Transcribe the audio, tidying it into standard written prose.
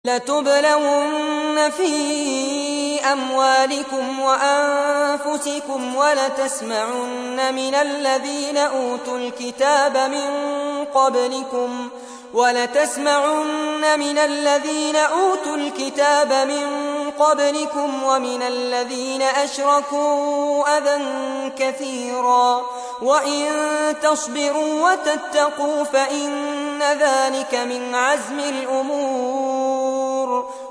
لَتُبْلَوُنَّ فِي أَمْوَالِكُمْ وَأَنفُسِكُمْ وَلَتَسْمَعُنَّ مِنَ الَّذِينَ أُوتُوا الْكِتَابَ مِن قَبْلِكُمْ وَمِنَ الَّذِينَ أَشْرَكُوا أَذًى كَثِيرًا وَإِن تَصْبِرُوا وَتَتَّقُوا فَإِنَّ ذَلِكَ مِنْ عَزْمِ الْأُمُورِ